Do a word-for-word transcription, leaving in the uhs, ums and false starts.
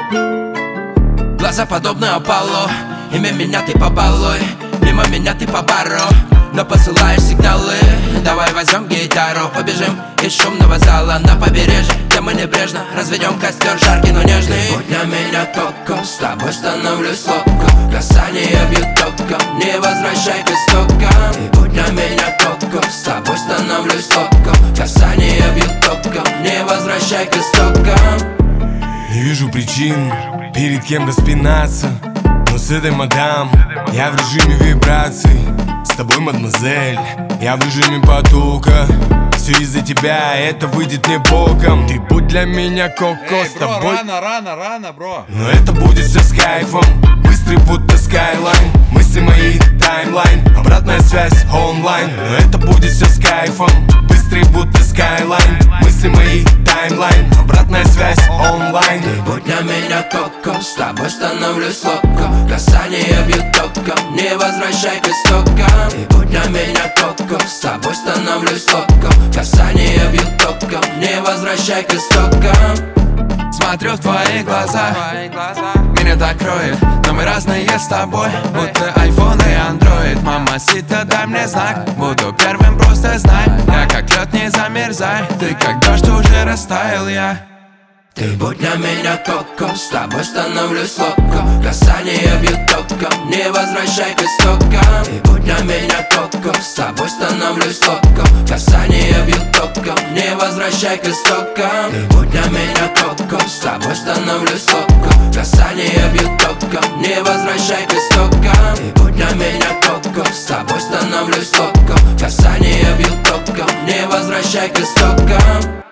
Глаза подобны Аполло, имя меня ты побалуй, мимо меня ты по бару, но посылаешь сигналы. Давай возьмем гитару, побежим из шумного зала на побережье, где мы небрежно разведем костер жаркий, но нежный. Ты будь для меня коко, с тобой становлюсь локо, касания бьют током, не возвращай к истокам. Ты будь для меня коко, с тобой становлюсь локо, касания бьют током, не возвращай к истокам. Не вижу причин перед кем распинаться, но с этой мадам я в режиме вибраций. С тобой, мадемуазель, я в режиме потока. Все из-за тебя, это выйдет не боком. Ты будь для меня коко, Эй, с бро, тобой. рано, рано, рано, бро. Но это будет все с кайфом, быстрый будто скайлайн. Мысли мои таймлайн, обратная связь онлайн. Но это будет все с кайфом, быстрый будто скайлайн. Мысли мои таймлайн, обратная связь онлайн. Ты будь для меня коко, с тобой становлюсь локо, касания бьют током, не возвращай к истокам. Ты будь для меня коко, с тобой становлюсь локо, касания бьют током, не возвращай к истокам. Смотрю в твои глаза, меня так кроет, но мы разные с тобой, будто айфон и андроид. Мамасита, дай мне знак, буду первым, просто знай. Я как лед, не замерзай, ты как дождь, уже растаял я. Ты будь для меня коко, с тобой становлюсь локо, касания бьют током, не возвращай к истокам. Ты будь для меня коко, с тобой становлюсь локо, касания бьют током, не возвращай к истокам. Ты будь для меня коко, с тобой становлюсь локо, касания бьют током, не возвращай к истокам. Ты будь для меня коко, с тобой становлюсь локо, касания бьют током, не возвращай к истокам.